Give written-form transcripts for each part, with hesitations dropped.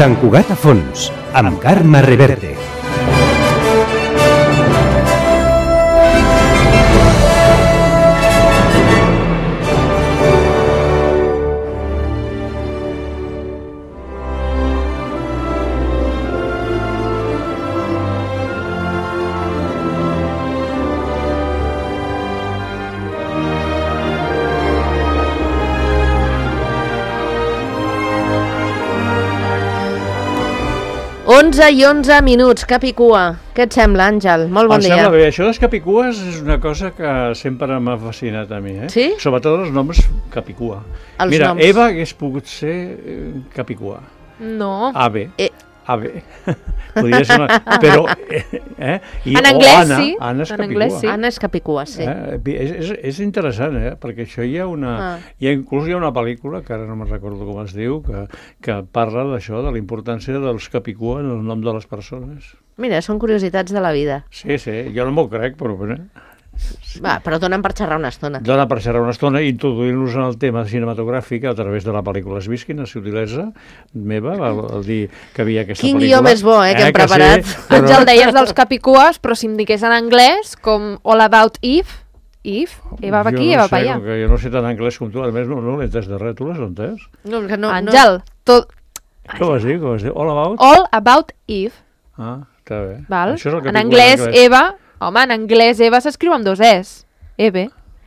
Sant Cugat a fons, amb Carme Reverte. I 11 minuts, cap i cua. Què et sembla, Àngel? Molt bon dia. Em sembla bé. Això dels capicues és una cosa que sempre m'ha fascinat a mi. Sí? Sobretot els noms capicua. Mira, noms. Eva hagués pogut ser capicua. No. Ave. Ave. Podria ser una... Però... I, en anglès, Anna, sí. Anna és en capicua. anglès, sí. Anna és capicua, sí. És interessant, perquè això hi ha una... Inclús hi ha una pel·lícula, que ara no me'n recordo com es diu, que parla d'això, de la importància dels capicua en el nom de les persones. Mira, són curiositats de la vida. Sí, jo no m'ho crec, però... Va, però donen per xerrar una estona. Dona per xerrar una estona i introduir-nos en el tema cinematogràfic a través de la pel·lícula Sviskin, la sutilesa meva, el dir que havia aquesta Quin pel·lícula. guió més bo, que hem preparat. Sí, però... Àngel, deies dels capicues, però si em digués en anglès, com All About Eve, Eva va aquí, Eva va allà. Jo no sé tant anglès com tu, a més no l'he entès de res, tu l'has entès? No, Àngel, tot... Com es diu? All About Eve. Ah, està bé. Val? Això és el En anglès, Eva... Home, en anglès Eva s'escriu amb 2 Es. Eve.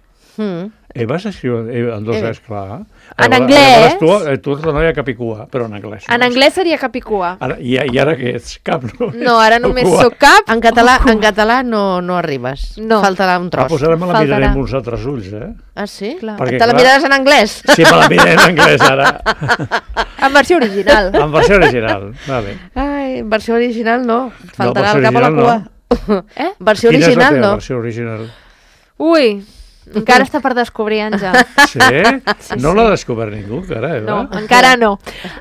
Eva s'escriu amb 2 Es, clar. En anglès... Tu ets la noia capicua, però en anglès. En anglès seria capicua. I ara què ets? Cap, no? No, ara només soc cap. En català no arribes. No. Faltarà un tros. Doncs ara me la miraré amb uns altres ulls, Ah, sí? Clar. Te la miraràs en anglès? Sí, me la miraré en anglès, ara. En versió original. En versió original, vale. Ai, en versió original no. Faltarà versió el cap a la cua. Versió Quina és la original teva no. versió original? Ui, encara està per descobrir, Àngel. Sí? No l'ha descobert ningú, encara, Eva? No, encara no.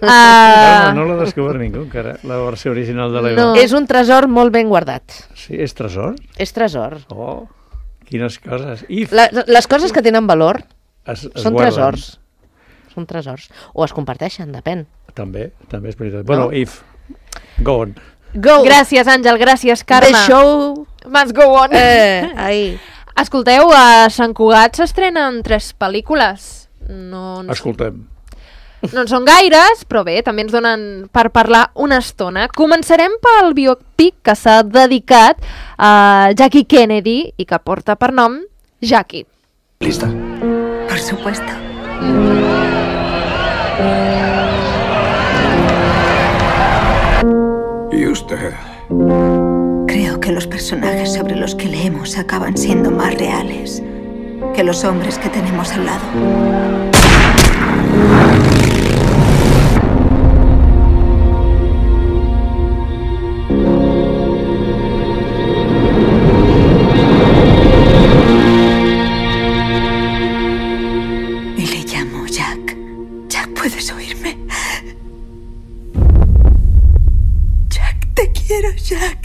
No l'ha descobert ningú, encara, la versió original de l'Eva. No. És un tresor molt ben guardat. Sí, és tresor? És tresor. Oh, quines coses. Les coses que tenen valor són guarden. tresors. Són tresors. O es comparteixen, depèn. També és veritat. Bueno, go on. Go! Gràcies, Àngel, gràcies, Carme. The show... Must go on. Ahí. Escolteu, a Sant Cugat s'estrenen 3 pel·lícules. Escoltem. No en són gaires, però bé, també ens donen per parlar una estona. Començarem pel biopic que s'ha dedicat a Jackie Kennedy i que porta per nom Jackie. ¿Lista? Por supuesto. ¿Y usted? Creo que los personajes sobre los que leemos acaban siendo más reales que los hombres que tenemos al lado. Y le llamo Jack. Jack, ¿puedes oírme? Jack, te quiero, Jack.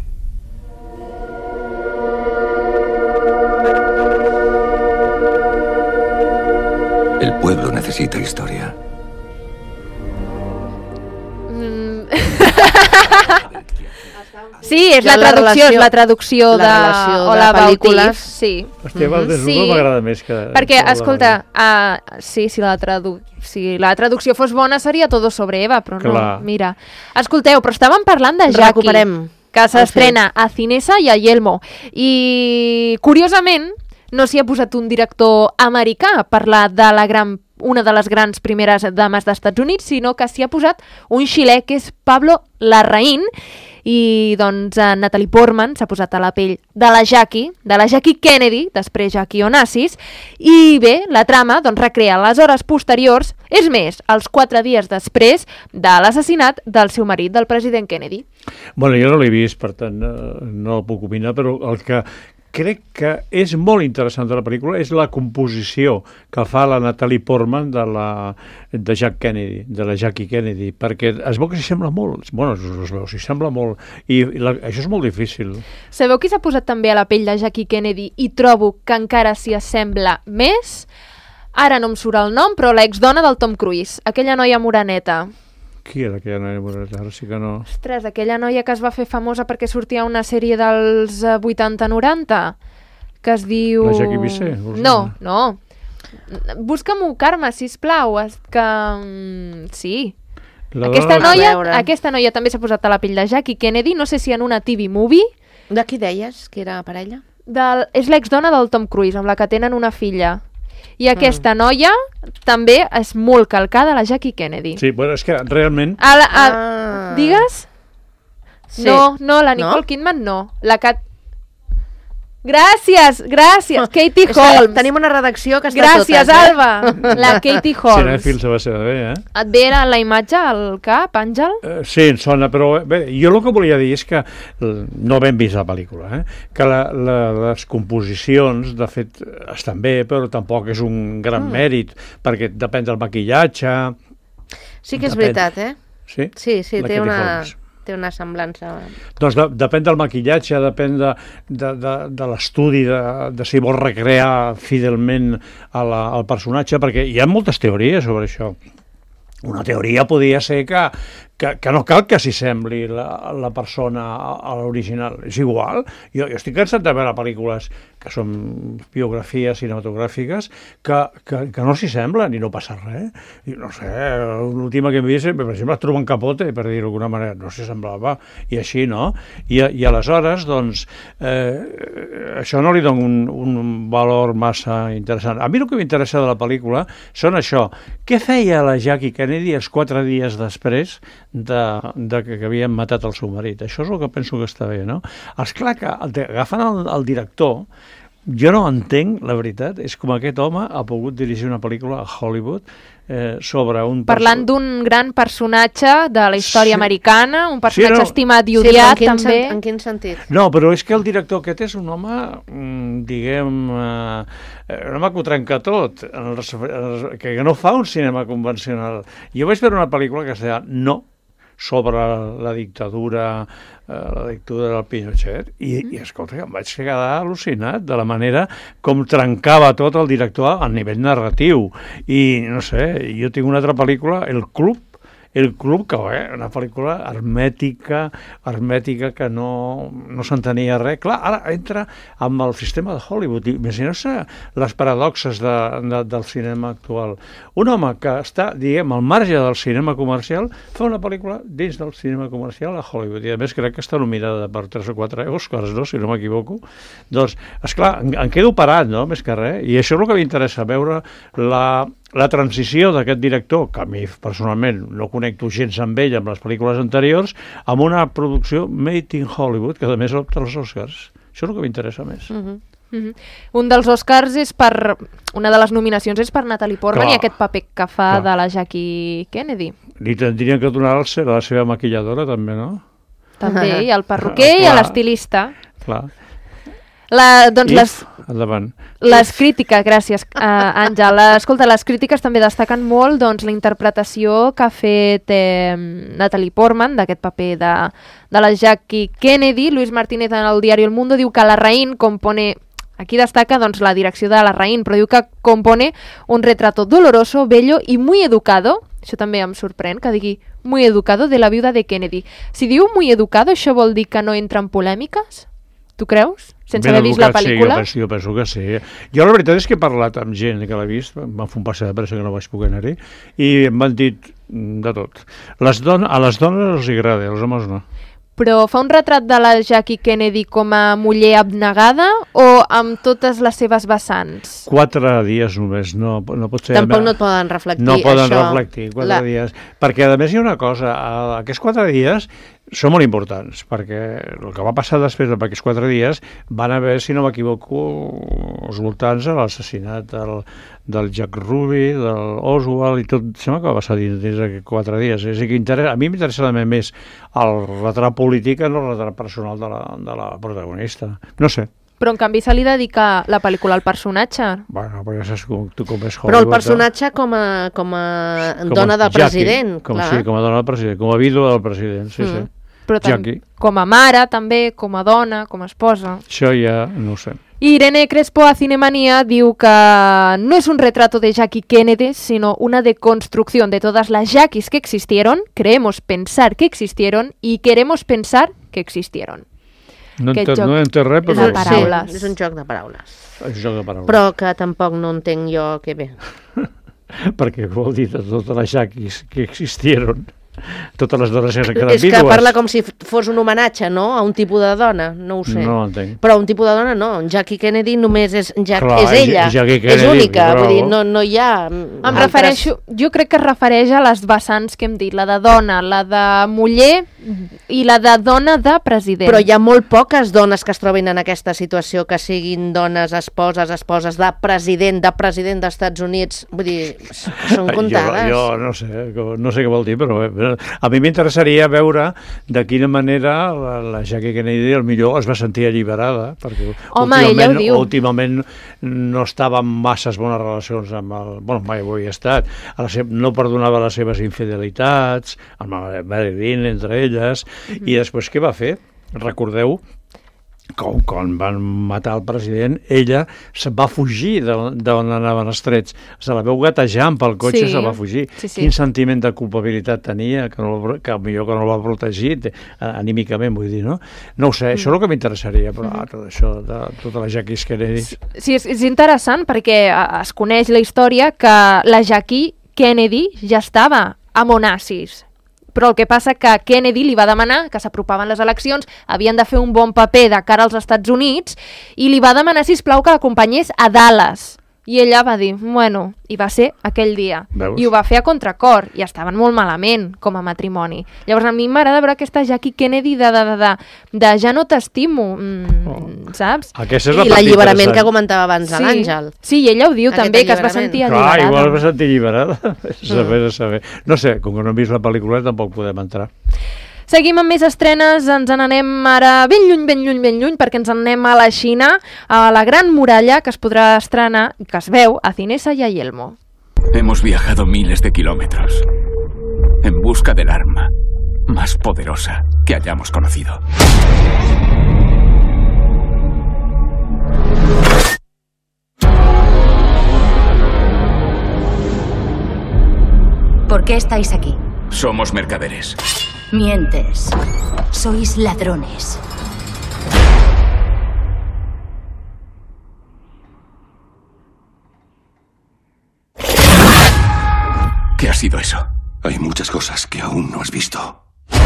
El pueblo necesita historia. Sí, és la traducció de All About Eve. Sí. Hòstia, el desnudo m'agrada més que... Perquè, escolta, si la traducció fos bona seria Todo sobre Eva, però no, mira. Escolteu, però estàvem parlant de Jackie, que s'estrena a Cinesa i a Yelmo. I, curiosament, no s'hi ha posat un director americà a parlar de una de les grans primeres dames d'Estats Units, sinó que s'hi ha posat un xilè que és Pablo Larraín, i doncs Natalie Portman s'ha posat a la pell de la Jackie Kennedy, després Jackie Onassis, i bé, la trama doncs recrea les hores posteriors, és més, els 4 dies després de l'assassinat del seu marit, del president Kennedy. Bueno, jo no l'he vist, per tant no puc opinar, però el que crec que és molt interessant de la pel·lícula és la composició que fa la Natalie Portman de Jack Kennedy, de la Jackie Kennedy, perquè es veu que s'hi sembla molt. Bueno, es veu, s'hi sembla molt. I això és molt difícil. Sabeu qui s'ha posat també a la pell de Jackie Kennedy i trobo que encara s'hi assembla més? Ara no em surt el nom, però l'exdona del Tom Cruise, aquella noia moreneta. Qui era aquella noia moreta? Ara sí que no... Ostres, aquella noia que es va fer famosa perquè sortia una sèrie dels 80-90, que es diu... La Jackie Vissé? No. Busca-m'ho, Carme, sisplau. Que... Sí. Aquesta noia també s'ha posat a la pell de Jackie Kennedy, no sé si en una TV movie. De qui deies que era parella? És l'exdona del Tom Cruise, amb la que tenen una filla. I aquesta noia també és molt calcada a la Jackie Kennedy. Sí, bueno, és que realment... Digues? Sí. No, la Nicole Kidman no. La que... Gràcies. Katie Holmes. Tenim una redacció que està Gràcies, Alba. La Katie Holmes. Cinèfil se va ser bé, Et ve la imatge al cap, Àngel? Sí, em sona, però bé, jo el que volia dir és que no ben vist la pel·lícula, que les composicions, de fet, estan bé, però tampoc és un gran mèrit, perquè depèn del maquillatge... Sí que és veritat, Sí? Sí, té una semblança. Doncs depèn del maquillatge, depèn de l'estudi, de si vol recrear fidelment al personatge, perquè hi ha moltes teories sobre això. Una teoria podria ser que no cal que s'hi sembli la persona a l'original. És igual. Jo estic cansat de veure pel·lícules que són biografies cinematogràfiques que no s'hi semblen i no passa res. I no sé, l'última que hem vist, per exemple, Truman Capote, per dir-ho d'alguna manera, no s'hi semblava, i així, no? I aleshores, doncs, això no li dona un valor massa interessant. A mi el que m'interessa de la pel·lícula són això. Què feia la Jackie Kennedy els 4 dies després de que havien matat el seu marit? Això és el que penso que està bé, no? Esclar que agafant el director, jo no entenc, la veritat, és com aquest home ha pogut dirigir una pel·lícula a Hollywood sobre un... Parlant d'un gran personatge de la història americana, un personatge estimat i odiat, també. En quin sentit? No, però és que el director aquest és un home, diguem, un home que ho trenca tot, que no fa un cinema convencional. Jo vaig veure una pel·lícula que es deia No, sobre la dictadura del Pinochet, i escolta, em vaig quedar al·lucinat de la manera com trencava tot el director a nivell narratiu. I, no sé, jo tinc una altra pel·lícula, El Club, que una pel·lícula hermètica que no s'entenia res. Clar, ara entra amb el sistema de Hollywood. Imagineu-se les paradoxes del cinema actual. Un home que està, diguem, al marge del cinema comercial fa una pel·lícula dins del cinema comercial a Hollywood. I a més crec que està nominada per 3 o 4 Oscars, no? Si no m'equivoco. Doncs, esclar, em quedo parat, no? Més que res. I això és el que m'interessa, veure la transició d'aquest director, que a mi personalment no connecto gens amb ell, amb les pel·lícules anteriors, amb una producció made in Hollywood, que a més opta als Oscars. Això és el que m'interessa més. Un dels Oscars una de les nominacions és per Natalie Portman. Clar. I aquest paper que fa de la Jackie Kennedy. Li tindrien que donar a la seva maquilladora, també, no? També, i al perruquer i a l'estilista. Clar. Endavant. Les crítiques, gràcies, Àngel. Escolta, les crítiques també destaquen molt la interpretació que ha fet Natalie Portman d'aquest paper de la Jackie Kennedy. Luis Martínez en el diari El Mundo diu que Larraín compone... Aquí destaca la direcció de Larraín, però diu que compone un retrato doloroso, bello y muy educado. Això també em sorprèn, que digui muy educado de la viuda de Kennedy. Si diu muy educado, això vol dir que no entra en polèmiques? Tu creus? Sense haver vist la pel·lícula? Sí, jo penso que sí. Jo la veritat és que he parlat amb gent que l'ha vist, em van fer un passe de pressa que no vaig poder anar-hi, i em van dir de tot. A les dones els agrada, als homes no. Però fa un retrat de la Jackie Kennedy com a muller abnegada o amb totes les seves vessants? 4 dies només, no pot ser... Tampoc no et poden reflectir això. No poden reflectir 4 dies. Perquè, a més, hi ha una cosa, aquests 4 dies són molt importants, perquè el que va passar després d'aquests 4 dies van haver, si no m'equivoco, els voltants de l'assassinat del Jack Ruby, del Oswald i tot, sembla que va passar dins d'aquests 4 dies. És a dir, a mi m'interessa més el retrat polític que no el retrat personal de la protagonista. No sé. Però, en canvi, se li dedica la pel·lícula al personatge. Bueno, però ja saps com és Hollywood. Però el personatge com a dona del president. Sí, com a dona del president, com a vídua del president, sí, sí. Però com a mare, també, com a dona, com a esposa. Això ja no ho sé. Irene Crespo a Cinemania diu que no es un retrato de Jackie Kennedy, sino una deconstrucción de todas las Jackies que existieron, creemos pensar que existieron y queremos pensar que existieron. No entenc res, però... de paraules. Sí, és un joc de paraules. És un joc de paraules. Però que tampoc no entenc jo que bé. Perquè vol dir de totes les Jackies que existieron, totes les dones que s'han quedat És que parla com si fos un homenatge, no?, a un tipus de dona, no ho sé. No entenc. Però un tipus de dona no, Jackie Kennedy només és Clar, és ella, Kennedy, és única, bravo. vull dir, no hi ha... Jo crec que es refereix a les vessants que hem dit, la de dona, la de muller i la de dona de president. Però hi ha molt poques dones que es trobin en aquesta situació, que siguin dones, esposes de president dels Estats Units, vull dir, són comptades. Jo no sé què vol dir, però a mi m'interessaria veure de quina manera la Jackie Kennedy millor es va sentir alliberada, perquè últimament no estava en masses bones relacions amb el... Bueno, mai ho havia estat. No perdonava les seves infidelitats, amb la Marilyn, entre elles, i després què va fer? Recordeu quan van matar el president, ella se'n va fugir d'on anaven els trets. Se la veu gatejant pel cotxe, se va fugir. Quin sentiment de culpabilitat tenia, que millor que no l'ha protegit anímicament, vull dir, no? No ho sé, això és el que m'interessaria, però tot això de tota la Jackie Kennedy... Sí, és interessant perquè es coneix la història que la Jackie Kennedy ja estava amb Onassis. Però el que passa que Kennedy li va demanar que s'apropaven les eleccions, havien de fer un bon paper de cara als Estats Units, i li va demanar, sisplau, que l'acompanyés a Dallas. I ella va dir, bueno, i va ser aquell dia. Veus? I ho va fer a contracor, i estaven molt malament com a matrimoni. Llavors a mi m'agrada veure aquesta Jackie Kennedy de ja no t'estimo, saps? I l'alliberament que comentava abans de l'Àngel. Sí, i ella ho diu també, que es va sentir alliberada. Clar, igual es va sentir alliberada. Saber. No sé, com que no hem vist la pel·lícula tampoc podem entrar. Seguim amb més estrenes, ens n'anem ara ben lluny, perquè ens n'anem a la Xina, a la Gran Muralla, que es podrà estrenar, que es veu a Cinesa y a Yelmo. Hemos viajado miles de kilómetros en busca del arma más poderosa que hayamos conocido. ¿Por qué estáis aquí? Somos mercaderes. Mientes. Sois ladrones. ¿Qué ha sido eso? Hay muchas cosas que aún no has visto.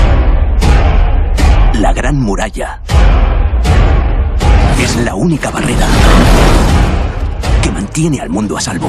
La Gran Muralla es la única barrera que mantiene al mundo a salvo.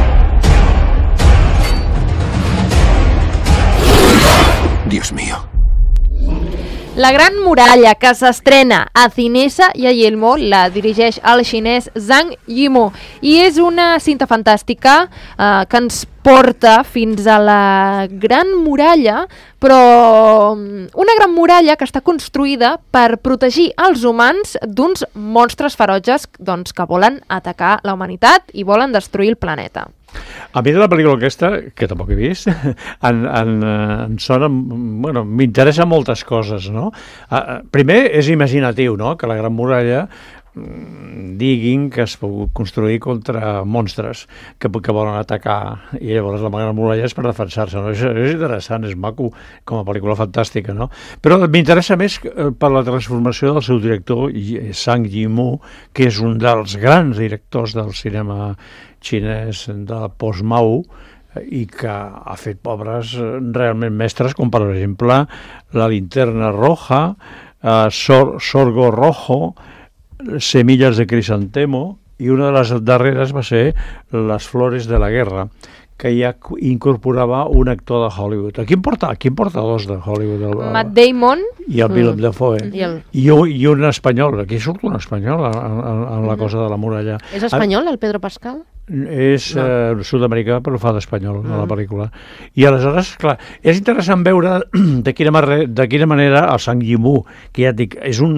Dios mío. La Gran Muralla, que s'estrena a Cinesa i a Yelmo, la dirigeix el xinès Zhang Yimou, i és una cinta fantàstica que ens porta fins a la Gran Muralla, però una Gran Muralla que està construïda per protegir els humans d'uns monstres ferotges que volen atacar la humanitat i volen destruir el planeta. A mi de la pel·lícula aquesta, que tampoc he vist, em sona... Bueno, m'interessa moltes coses, no? Primer, és imaginatiu, no?, que la Gran Muralla diguin que es pot construir contra monstres que volen atacar, i llavors la Gran Muralla és per defensar-se, no? És interessant, és maco, com a pel·lícula fantàstica, no? Però m'interessa més per la transformació del seu director, Zhang Yimou, que és un dels grans directors del cinema xinès de post-Mao, i que ha fet obres realment mestres, com per exemple La linterna roja, Sorgo rojo, Semillas de crisantemo, i una de les darreres va ser Las flores de la guerra, que ja incorporava un actor de Hollywood. Aquí em porta dos de Hollywood. Matt Damon. I el Willem Dafoe. I un espanyol. Aquí surt un espanyol en la cosa de la muralla. És espanyol, el Pedro Pascal? És sud-americà, però fa d'espanyol a la pel·lícula. I aleshores, clar, és interessant veure de quina manera el Zhang Yimou, que ja et dic, és un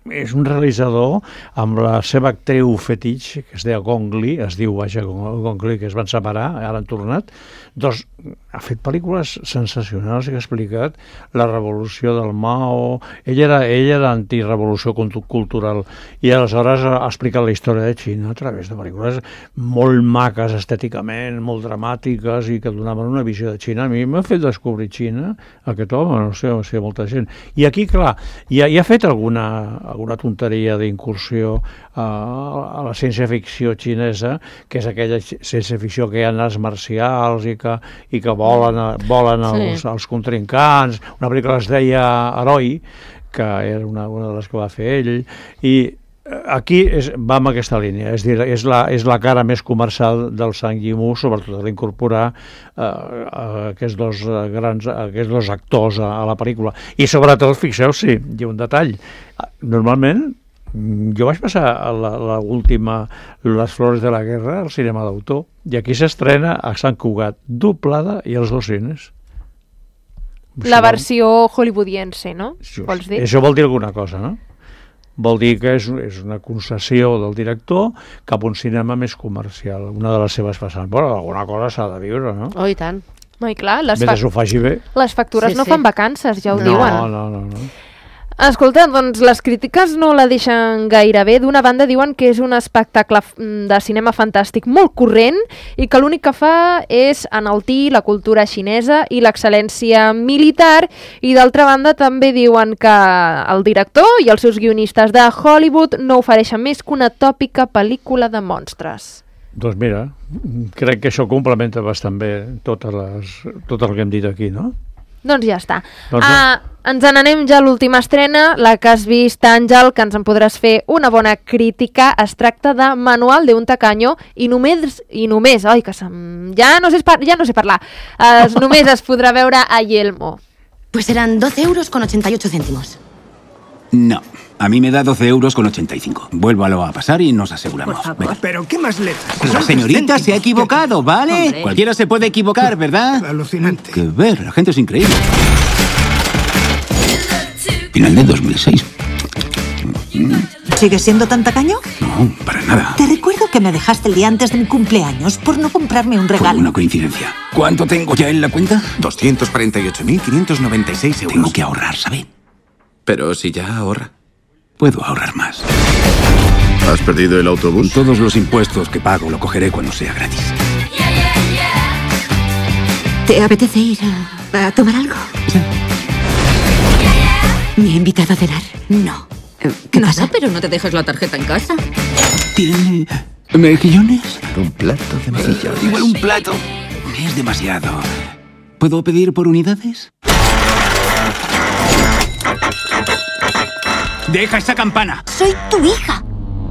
és un realitzador amb la seva actriu fetitx, que es deia Gong Li, Gong Li, que es van separar, ara han tornat, doncs ha fet pel·lícules sensacionals que ha explicat la revolució del Mao. Ella era antirevolució cultural i aleshores ha explicat la història de Xina a través de pel·lícules molt maques estèticament, molt dramàtiques i que donaven una visió de Xina. A mi m'ha fet descobrir Xina, aquest home, no sé, molta gent. I aquí, clar, ja ha fet alguna tonteria d'incursió a la ciència-ficció xinesa, que és aquella ciència-ficció que hi ha arts marcials i que volen els contrincants. Una pel·lícula es deia Heroi, que era una de les que va fer ell, i aquí va amb aquesta línia, és dir, és la cara més comercial del Zhang Yimou, sobretot a l'incorporar aquests dos actors a la pel·lícula. I sobretot, fixeu, sí, hi ha un detall. Normalment, jo vaig passar l'última Les Flores de la Guerra al cinema d'autor, i aquí s'estrena a Sant Cugat, doblada i als dos cines. La versió hollywoodiense, no? Vols dir? Això vol dir alguna cosa, no? Vol dir que és una concessió del director cap a un cinema més comercial, una de les seves façanes. Bueno, alguna cosa s'ha de viure, no? Oh, i tant. No, i clar, mentre s'ho faci bé. Les factures no fan vacances, ja ho diuen. No. Escolta, doncs les crítiques no la deixen gaire bé. D'una banda diuen que és un espectacle de cinema fantàstic molt corrent i que l'únic que fa és enaltir la cultura xinesa i l'excel·lència militar, i d'altra banda també diuen que el director i els seus guionistes de Hollywood no ofereixen més que una tòpica pel·lícula de monstres. Doncs mira, crec que això complementa bastant bé tot el que hem dit aquí, no? Doncs ja està. Ens n'anem ja a l'última estrena, la que has vist, Àngel, que ens en podràs fer una bona crítica. Es tracta de Manual de un tacaño i només, oi, que ja no sé parlar, només es podrà veure a Yelmo. Pues serán 12,88 €. No, a mí me da 12,85 €. Vuélvalo a pasar y nos aseguramos. Por favor. ¿Pero qué más letras? La señorita se ha equivocado, ¿vale? Hombre. Cualquiera se puede equivocar, ¿verdad? Alucinante. Que ver, la gente es increíble. Final de 2006. ¿Sigues siendo tan tacaño? No, para nada. Te recuerdo que me dejaste el día antes de mi cumpleaños por no comprarme un regalo. Fue una coincidencia. ¿Cuánto tengo ya en la cuenta? 248.596 €. Tengo que ahorrar, ¿sabe? Pero si ya ahorra. Puedo ahorrar más. ¿Has perdido el autobús? Todos los impuestos que pago lo cogeré cuando sea gratis. ¿Te apetece ir a tomar algo? Sí. ¿Me ha invitado a cenar? No. ¿Qué pasa? Pero no te dejas la tarjeta en casa. ¿Tiene mejillones? Un plato de mejillones. Igual un plato. Es demasiado. ¿Puedo pedir por unidades? ¡Deja esa campana! Soy tu hija.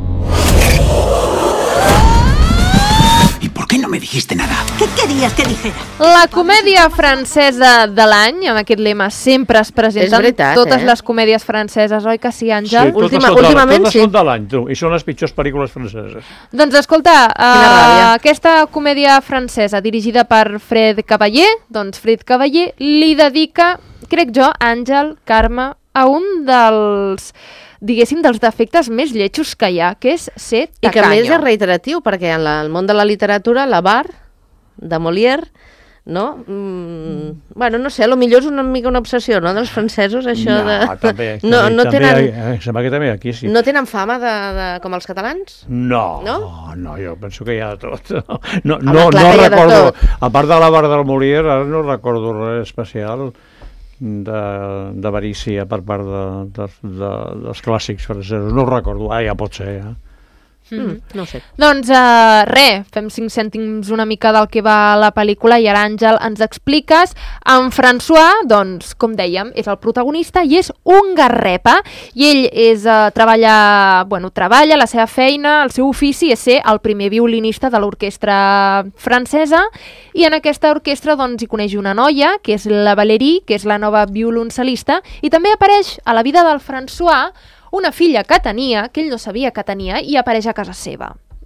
¿Y por qué no me dijiste nada? Què queries que dijera? La comèdia francesa de l'any, amb aquest lema sempre es presenten totes les comèdies franceses, oi que sí, Àngel? Sí, últimament sí. Totes són de l'any, tu, i són les pitjors pel·lícules franceses. Doncs escolta, aquesta comèdia francesa dirigida per Fred Cavallé, doncs Fred Cavallé li dedica, crec jo, Àngel, Carme, a un dels, diguéssim, dels defectes més lletjos que hi ha, que és ser tacanyo. I que a més és reiteratiu, perquè en el món de la literatura, la Barre, de Molière, no? Bueno, no sé, potser és una mica una obsessió, no?, dels francesos, això de... No, també, sembla que també aquí sí. No tenen fama com els catalans? No, jo penso que hi ha de tot. No recordo, a part de la Barre del Molière, ara no recordo res especial d'avarícia per part dels clàssics francesos. No ho recordo. Ja pot ser, no sé. Doncs fem 5 cèntims una mica del que va la pel·lícula i ara, Àngel, ens expliques. En François, doncs, com dèiem, és el protagonista i és un garrepa, i ell treballa, la seva feina, el seu ofici és ser el primer violinista de l'orquestra francesa, i en aquesta orquestra doncs hi coneix una noia, que és la Valérie, que és la nova violoncel·lista, i també apareix a la vida del François una filla que tenia, que ell no sabia que tenia, i apareix a casa seva.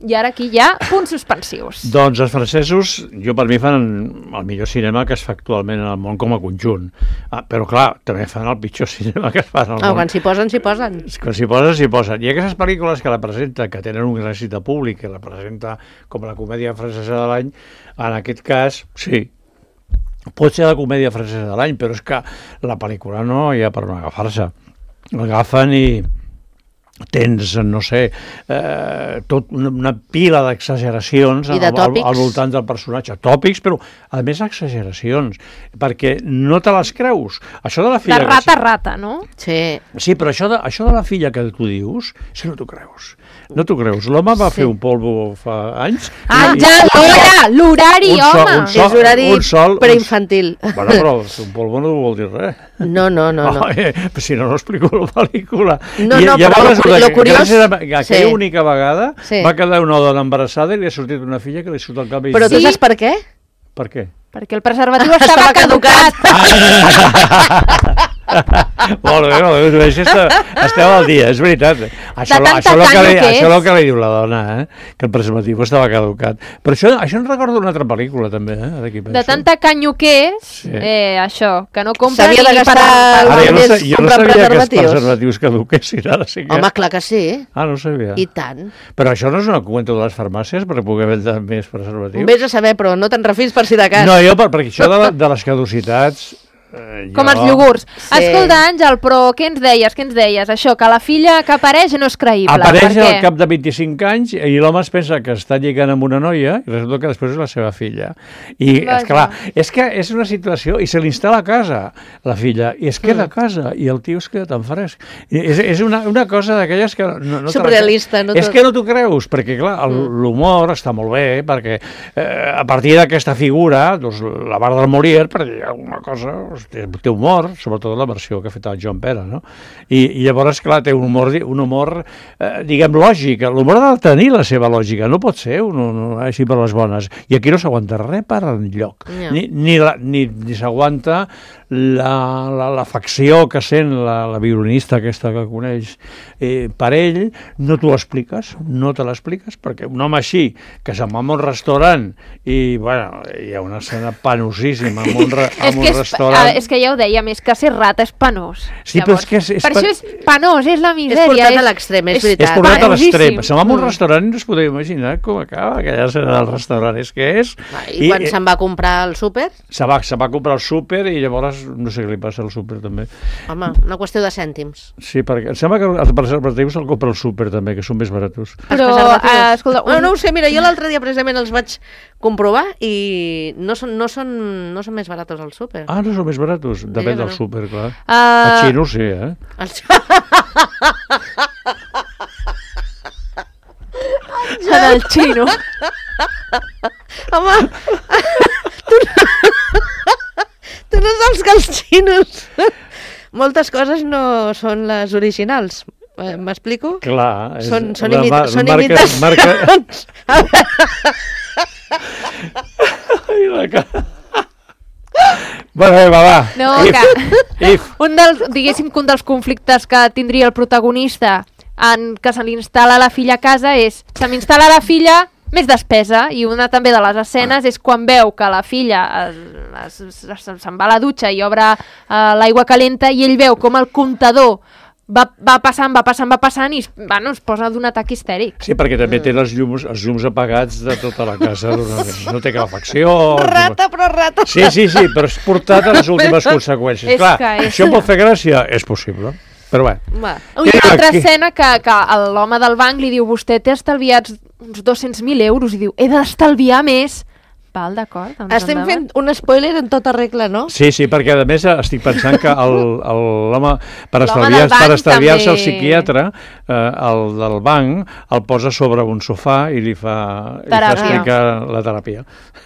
I ara aquí hi ha punts suspensius. Doncs els francesos, jo per mi fan el millor cinema que es fa actualment en el món com a conjunt. Però clar, també fan el pitjor cinema que es fa en el món. Quan s'hi posen, s'hi posen. Quan s'hi posen, s'hi posen. I aquestes pel·lícules que la presenten, que tenen un gran èxit públic, que la presenta com la comèdia francesa de l'any, en aquest cas, sí, pot ser la comèdia francesa de l'any, però és que la pel·lícula no hi ha per no agafar-se. L'agafen i tens, no sé, tot una pila d'exageracions al voltant del personatge. Tòpics, però a més exageracions, perquè no te les creus. Això de la filla... De rata a rata, no? Sí, però això de la filla que tu dius, és que no t'ho creus. No t'ho creus. L'home va fer un polvo fa anys... L'horari, home! És horari preinfantil. Bueno, però un polvo no vol dir res. No. Si no explico la pel·lícula. No, però lo curiós... Aquella única vegada va quedar una dona embarassada i li ha sortit una filla que li surt al cap. Però tu saps per què? Per què? Perquè el preservatiu estava caducat. Molt bé, esteu al dia, és veritat. Això és el que li diu la dona, que el preservatiu estava caducat. Però això em recorda una altra pel·lícula, també. De tanta canyo que és, això, que no compra ni per els jo no sabia que els preservatius caduquessin. Home, clar que sí. Ah, no ho sabia. I tant. Però això no és una cuenta de les farmàcies per poder vendre més preservatius? Vés a saber, però no te'n refis per si de cas. No, jo perquè això de les caducitats... Com els iogurts. Escolta, Àngel, però què ens deies? Això, que la filla que apareix no és creïble. Apareix al cap de 25 anys i l'home es pensa que està lligant amb una noia i resulta que després és la seva filla. I, esclar, és que és una situació... I se li instal·la a casa, la filla, i es queda a casa, i el tio es queda tan fresc. És una cosa d'aquelles que... Surrealista. És que no t'ho creus, perquè, clar, l'humor està molt bé, perquè a partir d'aquesta figura, doncs, la Bar del Molière, per dir alguna cosa... té humor, sobretot la versió que ha fet el Joan Pere, no? I llavors, clar, té un humor diguem, lògic. L'humor ha de tenir la seva lògica, no pot ser així per les bones. I aquí no s'aguanta res per enlloc. Ni s'aguanta l'afecció que sent la violinista aquesta que coneix per ell, no t'ho expliques, no te l'expliques, perquè un home així, que se'n va a un restaurant i, bueno, hi ha una escena penosíssima en un restaurant... És que ja ho dèiem, és que ser rata és penós. Sí, però és que per això és penós, és la misèria. És portat a l'extrem, és veritat. És portat a l'extrem. Se'n va a un restaurant i no es podeu imaginar com acaba aquella escena del restaurant. És que és... I quan se'n va comprar al súper? Se va comprar al súper i llavors no sé què li passa al súper també. Home, una qüestió de cèntims. Sí, perquè em sembla que els preservatius se'l compra al súper també, que són més baratos. Però, escolta... No ho sé, mira, jo l'altre dia precisament els vaig comprovar i no són més baratos al súper. Ah, no són més baratos? Depèn del súper, clar. A xino sí, En el xino. Home, tu no saps que els xinos moltes coses no són les originals. M'explico? Clar. Són imitacions. Ai, la cara. Bueno, va. No, diguéssim que un dels conflictes que tindria el protagonista en que se li instal·la la filla a casa és se m'instal·la la filla, més despesa, i una també de les escenes és quan veu que la filla se'n va a la dutxa i obre l'aigua calenta i ell veu com el comptador va passant i es posa d'un atac histèric. Sí, perquè també té els llums apagats de tota la casa, no té calefacció... Rata, però rata. Sí, però és portat a les últimes conseqüències. Clar, això pot fer gràcia? És possible, però bé. Una altra escena que l'home del banc li diu vostè té estalviats uns 200.000 euros i diu he d'estalviar més. Val, d'acord. Estem fent un spoiler en tota regla, no? Sí, perquè a més estic pensant que l'home, per estalviar-se el psiquiatre, el del banc, el posa sobre un sofà i li fa explicar la teràpia.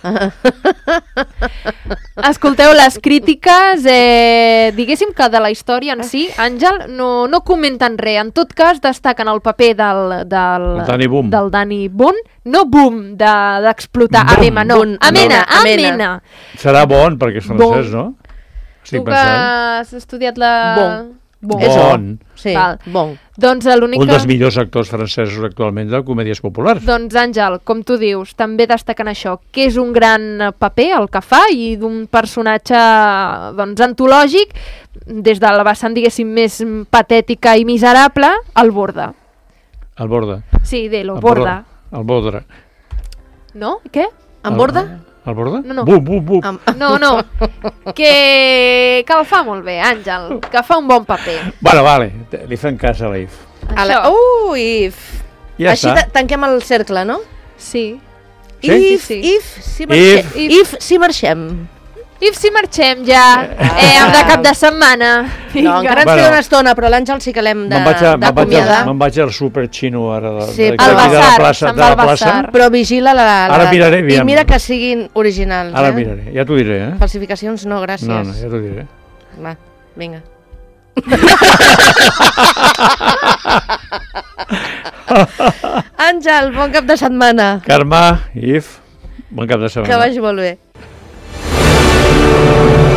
Escolteu, les crítiques, diguéssim que de la història en si, Àngel, no comenten res. En tot cas, destaquen el paper del Dani Boon, no boom d'explotar, amena. Serà bon, perquè és francès, no? Tu que has estudiat la... Bon. Sí, bon. Doncs l'únic Un dels millors actors francesos actualment de comèdies populars. Doncs Àngel, com tu dius, també destacant això, que és un gran paper el que fa i d'un personatge doncs, antològic, des de la vessant, diguéssim, més patètica i miserable, al Borda. Al Borda. Sí, de lo Borda. Al Borda. No? Què? En Borda? Al Borda? No. Bu. No. Que el fa molt bé, Àngel, que fa un bon paper. Bueno, vale, li fem cas a l'If. If. Ja Així tanquem el cercle, no? Sí. If, si marxem. If si marxem ja, de cap de setmana. No, encara ens queda una estona, però l'Àngel sí que l'hem d'acomiadar. Me'n vaig al superxino ara de la plaça. Però vigila ara miraré, i mira que siguin originals. Ara miraré, ja t'ho diré. Falsificacions no, gràcies. No, ja t'ho diré. Va, vinga. Àngel, bon cap de setmana. Carme, If, bon cap de setmana. Que vagi molt bé.